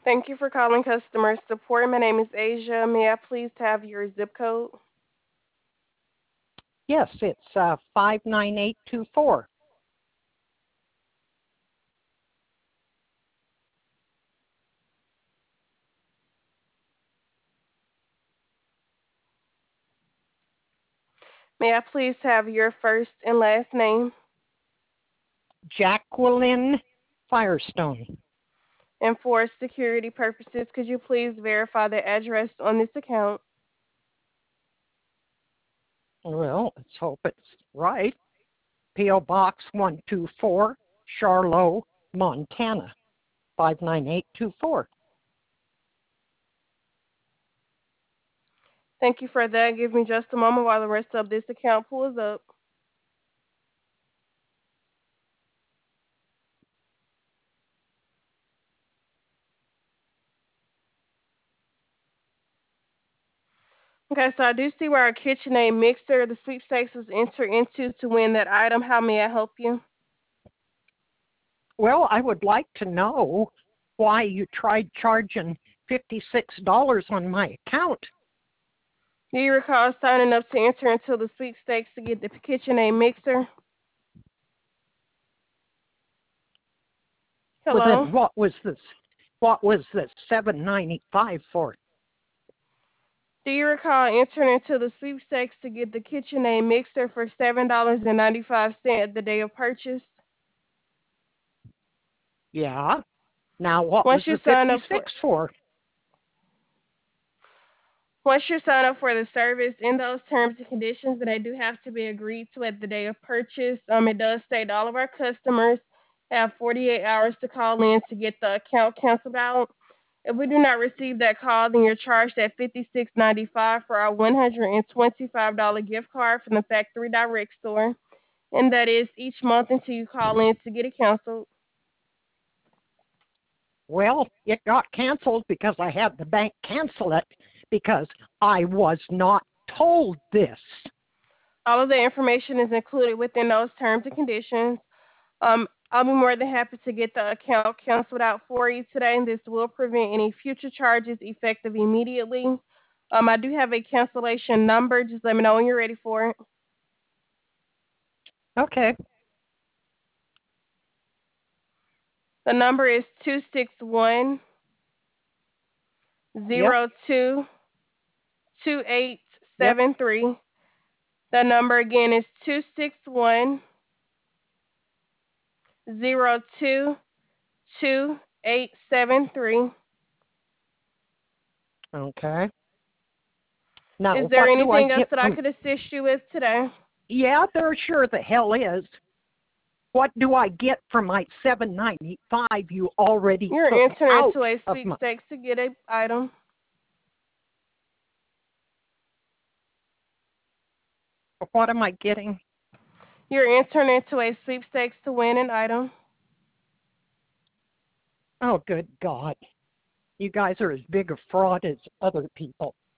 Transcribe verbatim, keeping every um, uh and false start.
Thank you for calling customer support. My name is Asia. May I please have your zip code? Yes, it's uh, five nine eight two four. May I please have your first and last name? Jacqueline Firestone. And for security purposes, could you please verify the address on this account? Well, let's hope it's right. P O. Box one two four, Charlotte, Montana, five nine eight two four. Thank you for that. Give me just a moment while the rest of this account pulls up. Okay, so I do see where our KitchenAid mixer, the sweepstakes was entered into to win that item. How may I help you? Well, I would like to know why you tried charging fifty-six dollars on my account. Do you recall signing up to enter into the sweepstakes to get the KitchenAid mixer? Well, Hello? then what was this? What was this seven ninety-five for? Do you recall entering into the sweepstakes to get the KitchenAid mixer for seven dollars and ninety-five cents the day of purchase? Yeah. Now, what Once was you the sign up for fifty-six for? Once you sign up for the service, in those terms and conditions that they do have to be agreed to at the day of purchase, um, it does state all of our customers have forty-eight hours to call in to get the account canceled out. If we do not receive that call, then you're charged at fifty-six ninety-five for our one hundred twenty-five dollars gift card from the Factory Direct store, and that is each month until you call in to get it canceled. Well, it got canceled because I had the bank cancel it because I was not told this. All of the information is included within those terms and conditions. Um, I'll be more than happy to get the account canceled out for you today, and this will prevent any future charges effective immediately. Um, I do have a cancellation number. Just let me know when you're ready for it. Okay. The number is two six one Yep. zero two two eight Yep. seven three. The number again is two six one zero two two eight seven three. Okay. Now, Is there what do I anything else get that I from? could assist you with today? Yeah, there sure the hell is. What do I get from my seven ninety-five you already You're took entering out into a of my? sweepstakes to get an item. What am I getting? You're entering into a sweepstakes to win an item. Oh, good God. You guys are as big a fraud as other people.